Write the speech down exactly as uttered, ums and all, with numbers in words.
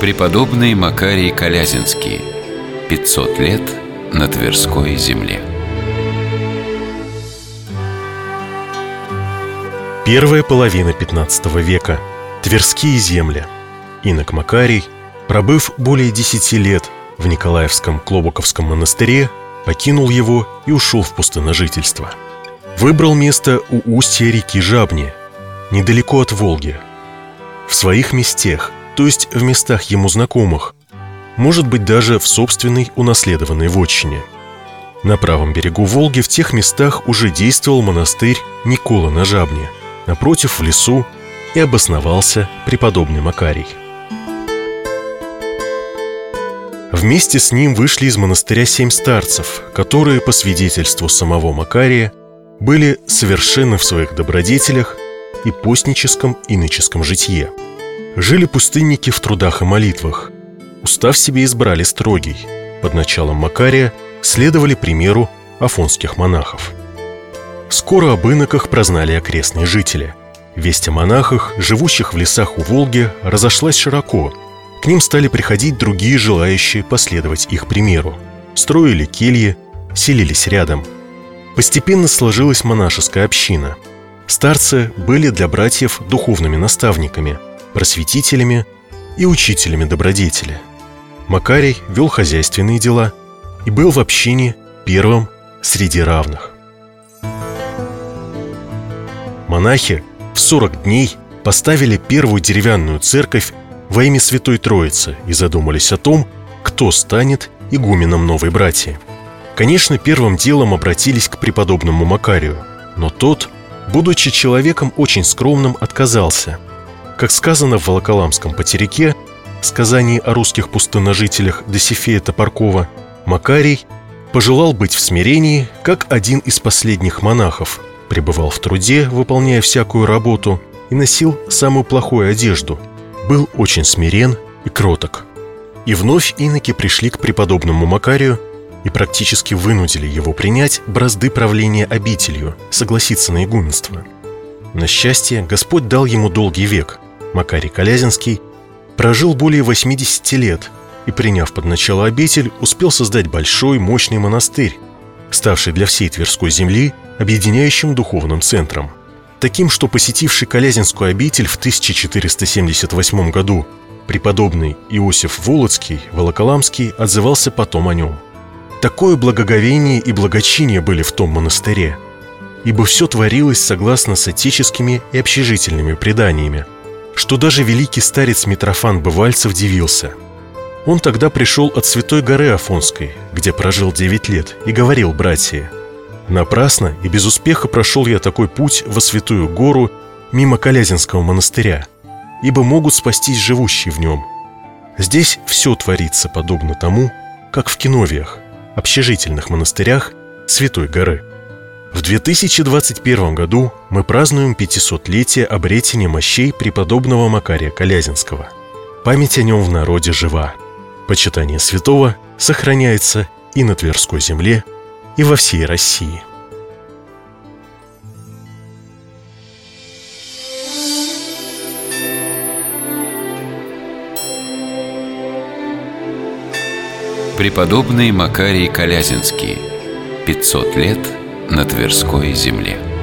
Преподобный Макарий Колязинский. пятьсот лет на Тверской земле. Первая половина пятнадцатого века. Тверские земли. Инок Макарий, пробыв более десяти лет в Николаевском Клобуковском монастыре, покинул его и ушел в пустынножительство. Выбрал место у устья реки Жабни, недалеко от Волги. В своих местах, то есть в местах ему знакомых, может быть, даже в собственной унаследованной вотчине. На правом берегу Волги в тех местах уже действовал монастырь Никола на Жабне, напротив, в лесу, и обосновался преподобный Макарий. Вместе с ним вышли из монастыря семь старцев, которые, по свидетельству самого Макария, были совершенны в своих добродетелях и постническом иноческом житье. Жили пустынники в трудах и молитвах. Устав себе избрали строгий. Под началом Макария следовали примеру афонских монахов. Скоро об иноках прознали окрестные жители. Весть о монахах, живущих в лесах у Волги, разошлась широко. К ним стали приходить другие желающие последовать их примеру. Строили кельи, селились рядом. Постепенно сложилась монашеская община. Старцы были для братьев духовными наставниками, просветителями и учителями добродетели. Макарий вел хозяйственные дела и был в общине первым среди равных. Монахи в сорок дней поставили первую деревянную церковь во имя Святой Троицы и задумались о том, кто станет игуменом новой братии. Конечно, первым делом обратились к преподобному Макарию, но тот, будучи человеком очень скромным, отказался. Как сказано в Волоколамском потеряке, сказании о русских пустынножителях Досифея Топоркова, Макарий пожелал быть в смирении, как один из последних монахов, пребывал в труде, выполняя всякую работу, и носил самую плохую одежду, был очень смирен и кроток. И вновь иноки пришли к преподобному Макарию и практически вынудили его принять бразды правления обителью, согласиться на игуменство. На счастье, Господь дал ему долгий век. Макарий Колязинский прожил более восьмидесяти лет и, приняв под начало обитель, успел создать большой, мощный монастырь, ставший для всей Тверской земли объединяющим духовным центром. Таким, что посетивший Колязинскую обитель в тысяча четыреста семьдесят восьмом году преподобный Иосиф Волоцкий, Волоколамский, отзывался потом о нем. Такое благоговение и благочиние были в том монастыре, ибо все творилось согласно с отеческими и общежительными преданиями, что даже великий старец Митрофан Бывальцев дивился. Он тогда пришел от Святой горы Афонской, где прожил девять лет, и говорил братья: «Напрасно и без успеха прошел я такой путь во Святую гору мимо Колязинского монастыря, ибо могут спастись живущие в нем. Здесь все творится подобно тому, как в Киновиях, общежительных монастырях Святой горы». В две тысячи двадцать первом году мы празднуем пятисотлетие обретения мощей преподобного Макария Колязинского. Память о нем в народе жива. Почитание святого сохраняется и на Тверской земле, и во всей России. Преподобный Макарий Колязинский. пятьсот лет на Тверской земле.